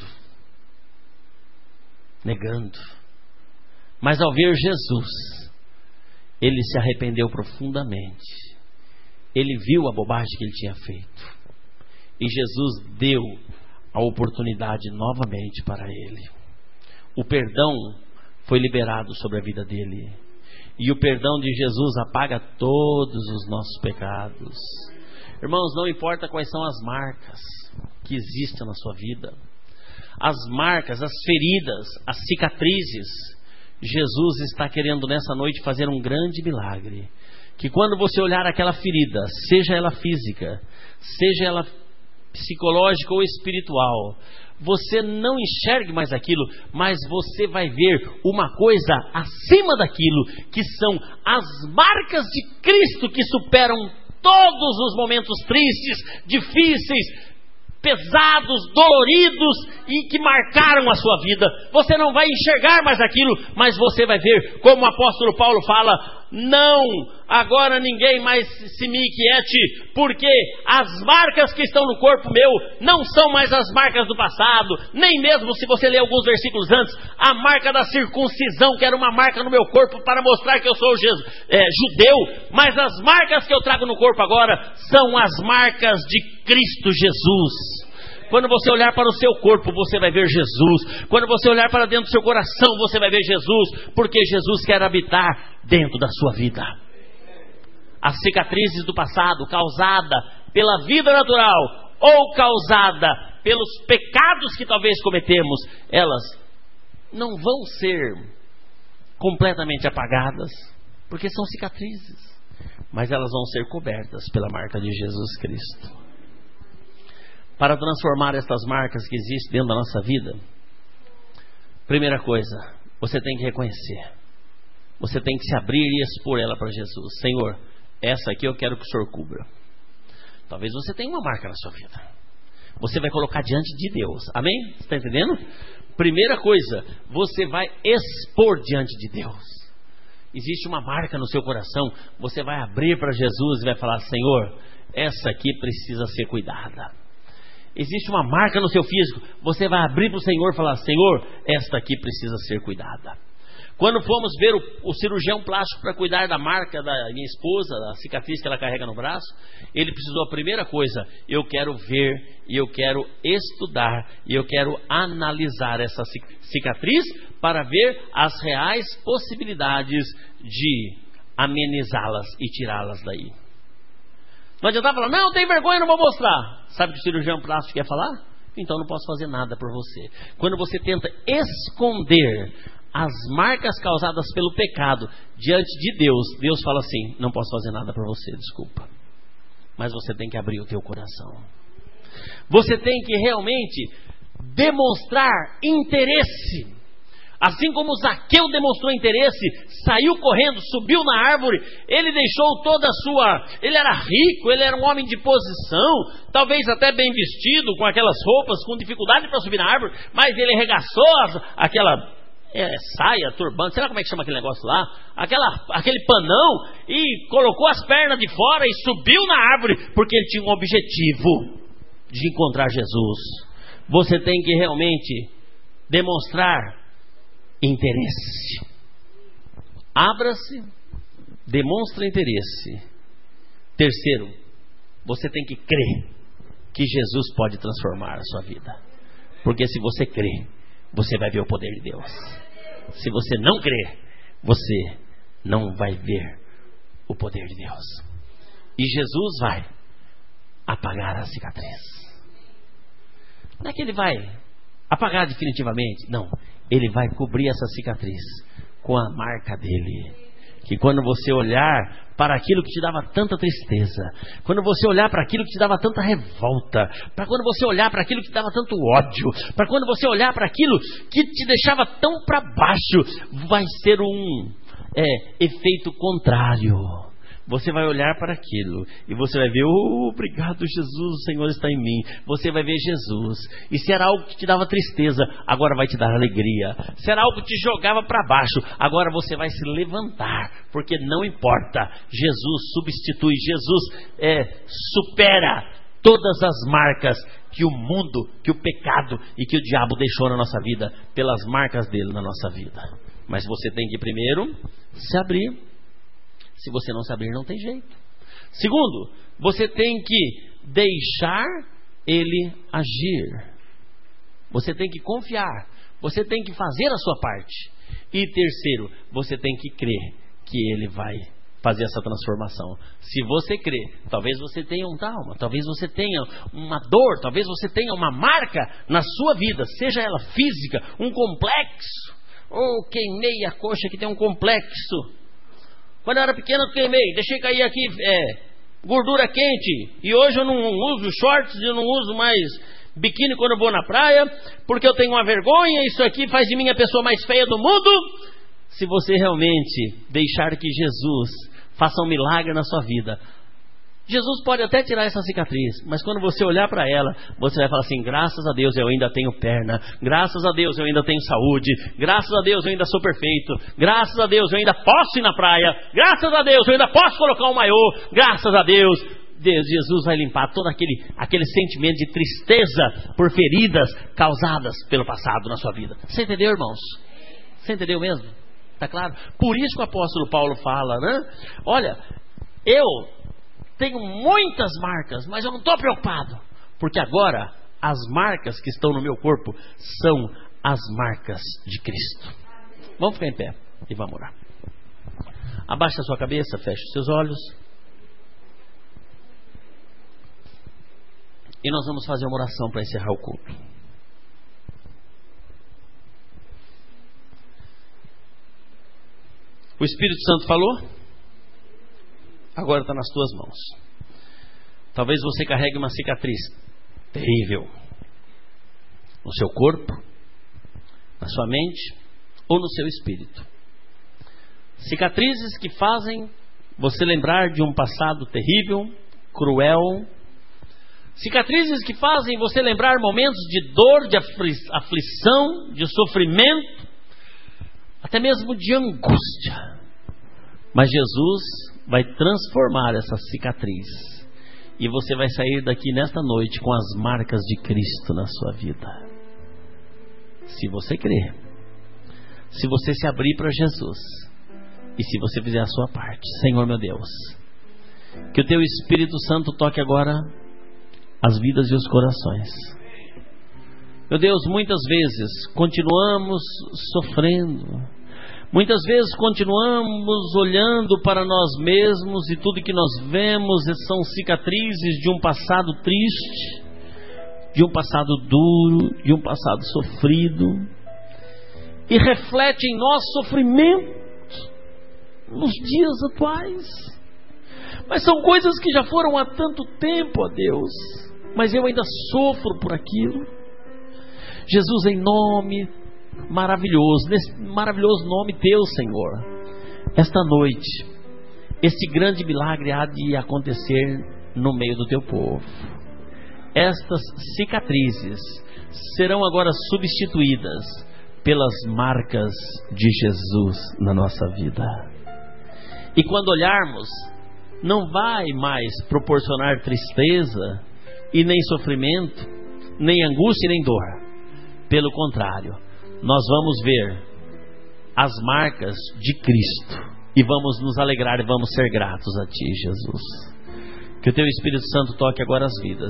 Negando. Mas ao ver Jesus, ele se arrependeu profundamente. ele viu a bobagem que ele tinha feito. E Jesus deu a oportunidade novamente para ele. O perdão foi liberado sobre a vida dele. E o perdão de Jesus apaga todos os nossos pecados. Irmãos, não importa quais são as marcas que existem na sua vida, as marcas, as feridas, as cicatrizes, Jesus está querendo nessa noite fazer um grande milagre. Que quando você olhar aquela ferida, seja ela física, seja ela psicológica ou espiritual, você não enxergue mais aquilo, mas você vai ver uma coisa acima daquilo, que são as marcas de Cristo que superam todos os momentos tristes, difíceis, pesados, doloridos e que marcaram a sua vida. Você não vai enxergar mais aquilo, mas você vai ver, como o apóstolo Paulo fala: não, agora ninguém mais se me inquiete, porque as marcas que estão no corpo meu não são mais as marcas do passado, nem mesmo, se você ler alguns versículos antes, a marca da circuncisão, que era uma marca no meu corpo para mostrar que eu sou Jesus, é, judeu, mas as marcas que eu trago no corpo agora são as marcas de Cristo Jesus. Quando você olhar para o seu corpo, você vai ver Jesus. Quando você olhar para dentro do seu coração, você vai ver Jesus, porque Jesus quer habitar dentro da sua vida. As cicatrizes do passado, causada pela vida natural ou causada pelos pecados que talvez cometemos, elas não vão ser completamente apagadas, porque são cicatrizes, mas elas vão ser cobertas pela marca de Jesus Cristo. Para transformar estas marcas que existem dentro da nossa vida, primeira coisa, você tem que reconhecer. Você tem que se abrir e expor ela para Jesus. Senhor, essa aqui eu quero que o Senhor cubra. Talvez você tenha uma marca na sua vida. Você vai colocar diante de Deus. Amém? Você está entendendo? Primeira coisa, você vai expor diante de Deus. Existe uma marca no seu coração, você vai abrir para Jesus e vai falar: Senhor, essa aqui precisa ser cuidada. Existe uma marca no seu físico, você vai abrir para o Senhor e falar: Senhor, esta aqui precisa ser cuidada. Quando fomos ver o, o cirurgião plástico para cuidar da marca da minha esposa, da cicatriz que ela carrega no braço, ele precisou, a primeira coisa: eu quero ver, e eu quero estudar, e eu quero analisar essa cicatriz para ver as reais possibilidades de amenizá-las e tirá-las daí. Não adiantava falar: não, tem vergonha, não vou mostrar. Sabe o que o cirurgião plástico quer falar? Então não posso fazer nada por você. Quando você tenta esconder as marcas causadas pelo pecado diante de Deus, Deus fala assim: não posso fazer nada por você, desculpa. Mas você tem que abrir o teu coração. Você tem que realmente demonstrar interesse. Assim como Zaqueu demonstrou interesse, saiu correndo, subiu na árvore, ele deixou toda a sua... Ele era rico, ele era um homem de posição, talvez até bem vestido, com aquelas roupas, com dificuldade para subir na árvore, mas ele arregaçou as, aquela é, saia, turbante, sei lá como é que chama aquele negócio lá, aquela, aquele panão, e colocou as pernas de fora e subiu na árvore, porque ele tinha um objetivo de encontrar Jesus. Você tem que realmente demonstrar interesse. Abra-se, demonstra interesse. Terceiro, você tem que crer que Jesus pode transformar a sua vida. Porque se você crer, você vai ver o poder de Deus. Se você não crer, você não vai ver o poder de Deus. E Jesus vai apagar a cicatriz. Não é que ele vai apagar definitivamente, não. Ele vai cobrir essa cicatriz com a marca dele. Que quando você olhar para aquilo que te dava tanta tristeza, quando você olhar para aquilo que te dava tanta revolta, para quando você olhar para aquilo que te dava tanto ódio, para quando você olhar para aquilo que te deixava tão para baixo, vai ser um é, efeito contrário. Você vai olhar para aquilo e você vai ver: oh, obrigado Jesus, o Senhor está em mim. Você vai ver Jesus. E se era algo que te dava tristeza, agora vai te dar alegria. Se era algo que te jogava para baixo, agora você vai se levantar. Porque não importa, Jesus substitui, Jesus é, supera todas as marcas que o mundo, que o pecado e que o diabo deixou na nossa vida, pelas marcas dele na nossa vida. Mas você tem que primeiro se abrir. Se você não se abrir, não tem jeito. Segundo, você tem que deixar Ele agir. Você tem que confiar. Você tem que fazer a sua parte. E terceiro, você tem que crer que Ele vai fazer essa transformação. Se você crê, talvez você tenha um trauma, talvez você tenha uma dor, talvez você tenha uma marca na sua vida, seja ela física, um complexo. Ou oh, queimei a coxa que tem um complexo. Quando eu era pequeno eu queimei, deixei cair aqui é, gordura quente. E hoje eu não uso shorts, eu não uso mais biquíni quando eu vou na praia, porque eu tenho uma vergonha, isso aqui faz de mim a pessoa mais feia do mundo. Se você realmente deixar que Jesus faça um milagre na sua vida, Jesus pode até tirar essa cicatriz, mas quando você olhar para ela, você vai falar assim: graças a Deus eu ainda tenho perna, graças a Deus eu ainda tenho saúde, graças a Deus eu ainda sou perfeito, graças a Deus eu ainda posso ir na praia, graças a Deus eu ainda posso colocar um maiô, graças a Deus. Deus, Jesus vai limpar todo aquele, aquele sentimento de tristeza por feridas causadas pelo passado na sua vida. Você entendeu, irmãos? Você entendeu mesmo? Está claro? Por isso que o apóstolo Paulo fala, né? Olha, eu tenho muitas marcas, mas eu não estou preocupado, porque agora as marcas que estão no meu corpo são as marcas de Cristo. Vamos ficar em pé e vamos orar. Abaixa a sua cabeça, feche os seus olhos. E nós vamos fazer uma oração para encerrar o culto. O Espírito Santo falou? Agora está nas tuas mãos. Talvez você carregue uma cicatriz terrível no seu corpo, na sua mente ou no seu espírito. Cicatrizes que fazem você lembrar de um passado terrível, cruel. Cicatrizes que fazem você lembrar momentos de dor, de aflição, de sofrimento, até mesmo de angústia. Mas Jesus vai transformar essa cicatriz e você vai sair daqui nesta noite com as marcas de Cristo na sua vida. Se você crer, se você se abrir para Jesus e se você fizer a sua parte. Senhor meu Deus, que o Teu Espírito Santo toque agora as vidas e os corações. Meu Deus, muitas vezes continuamos sofrendo, muitas vezes continuamos olhando para nós mesmos e tudo que nós vemos são cicatrizes de um passado triste, de um passado duro, de um passado sofrido, e reflete em nós sofrimento nos dias atuais. Mas são coisas que já foram há tanto tempo, ó Deus, mas eu ainda sofro por aquilo. Jesus, em nome maravilhoso, nesse maravilhoso nome Teu, Senhor, esta noite, esse grande milagre há de acontecer no meio do Teu povo. Estas cicatrizes serão agora substituídas pelas marcas de Jesus na nossa vida. E quando olharmos, não vai mais proporcionar tristeza e nem sofrimento, nem angústia e nem dor. Pelo contrário, nós vamos ver as marcas de Cristo e vamos nos alegrar e vamos ser gratos a Ti, Jesus. Que o Teu Espírito Santo toque agora as vidas,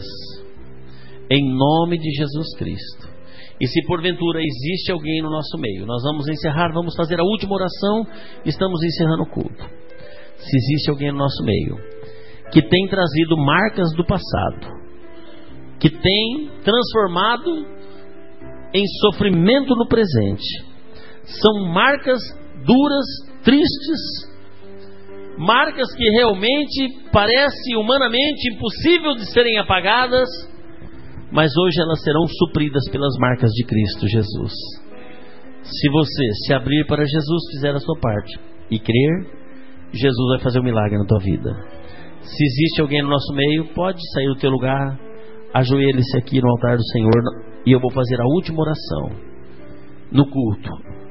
em nome de Jesus Cristo. E se porventura existe alguém no nosso meio, nós vamos encerrar, vamos fazer a última oração, estamos encerrando o culto. Se existe alguém no nosso meio que tem trazido marcas do passado, que tem transformado em sofrimento no presente, são marcas duras, tristes, marcas que realmente parece humanamente impossível de serem apagadas, mas hoje elas serão supridas pelas marcas de Cristo Jesus. Se você se abrir para Jesus, fizer a sua parte e crer, Jesus vai fazer um milagre na tua vida. Se existe alguém no nosso meio, pode sair do teu lugar, ajoelhe-se aqui no altar do Senhor e eu vou fazer a última oração no culto,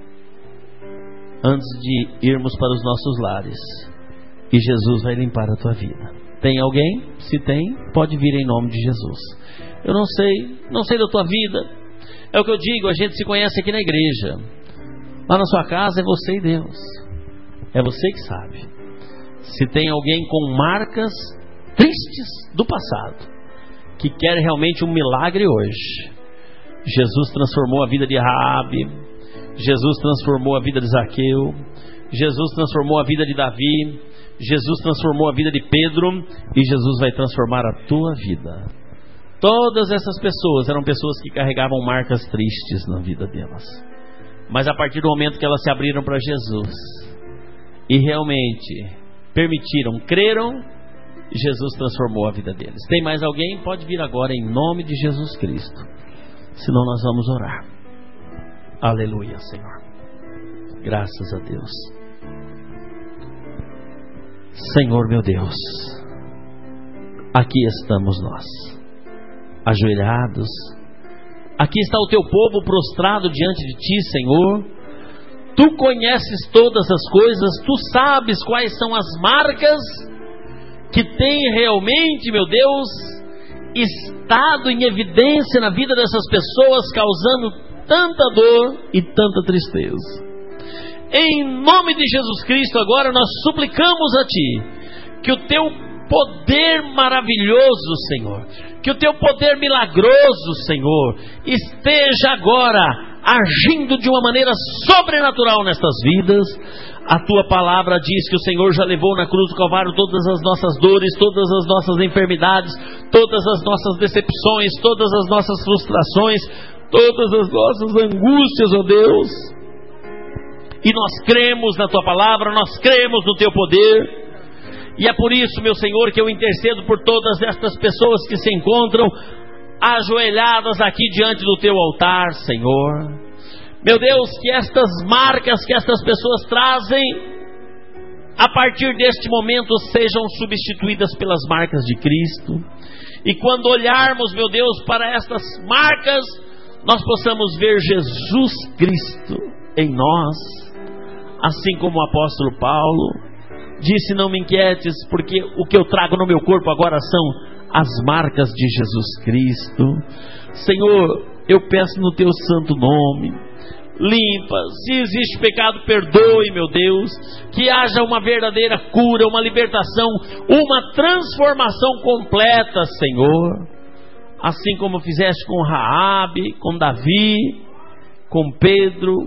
antes de irmos para os nossos lares, e Jesus vai limpar a tua vida. Tem alguém? Se tem, pode vir em nome de Jesus. Eu não sei, não sei da tua vida. É o que eu digo, a gente se conhece aqui na igreja. Lá na sua casa é você e Deus. É você que sabe. Se tem alguém com marcas tristes do passado, que quer realmente um milagre hoje, Jesus transformou a vida de Raabe, Jesus transformou a vida de Zaqueu, Jesus transformou a vida de Davi, Jesus transformou a vida de Pedro, e Jesus vai transformar a tua vida. Todas essas pessoas eram pessoas que carregavam marcas tristes na vida delas, mas a partir do momento que elas se abriram para Jesus e realmente permitiram, creram, Jesus transformou a vida deles. Tem mais alguém? Pode vir agora em nome de Jesus Cristo, senão nós vamos orar. Aleluia, Senhor. Graças a Deus. Senhor meu Deus, aqui estamos nós, ajoelhados. Aqui está o teu povo prostrado diante de ti, Senhor. Tu conheces todas as coisas, tu sabes quais são as marcas que tem realmente, meu Deus, estado em evidência na vida dessas pessoas, causando tanta dor e tanta tristeza. Em nome de Jesus Cristo, agora nós suplicamos a Ti que o Teu poder maravilhoso, Senhor, que o Teu poder milagroso, Senhor, esteja agora agindo de uma maneira sobrenatural nestas vidas. A Tua palavra diz que o Senhor já levou na cruz do Calvário todas as nossas dores, todas as nossas enfermidades, todas as nossas decepções, todas as nossas frustrações, todas as nossas angústias, ó Deus. E nós cremos na Tua palavra, nós cremos no Teu poder. E é por isso, meu Senhor, que eu intercedo por todas estas pessoas que se encontram ajoelhadas aqui diante do Teu altar, Senhor. Meu Deus, que estas marcas que estas pessoas trazem, a partir deste momento, sejam substituídas pelas marcas de Cristo. E quando olharmos, meu Deus, para estas marcas, nós possamos ver Jesus Cristo em nós. Assim como o apóstolo Paulo disse: não me inquietes, porque o que eu trago no meu corpo agora são as marcas de Jesus Cristo. Senhor, eu peço no Teu santo nome, limpa, se existe pecado, perdoe, meu Deus, que haja uma verdadeira cura, uma libertação, uma transformação completa, Senhor, assim como fizeste com Raabe, com Davi, com Pedro,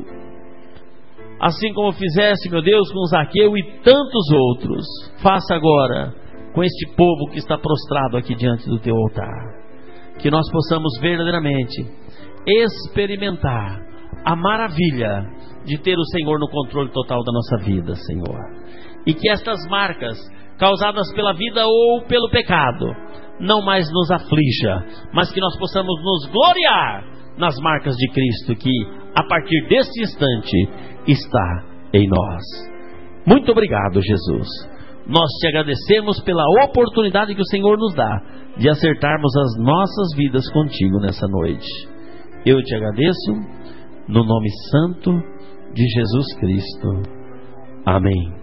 assim como fizeste, meu Deus, com Zaqueu e tantos outros. Faça agora com este povo que está prostrado aqui diante do Teu altar, que nós possamos verdadeiramente experimentar a maravilha de ter o Senhor no controle total da nossa vida, Senhor. E que estas marcas causadas pela vida ou pelo pecado não mais nos aflija, mas que nós possamos nos gloriar nas marcas de Cristo, que a partir deste instante está em nós. Muito obrigado, Jesus. Nós Te agradecemos pela oportunidade que o Senhor nos dá de acertarmos as nossas vidas contigo nessa noite. Eu Te agradeço no nome santo de Jesus Cristo. Amém.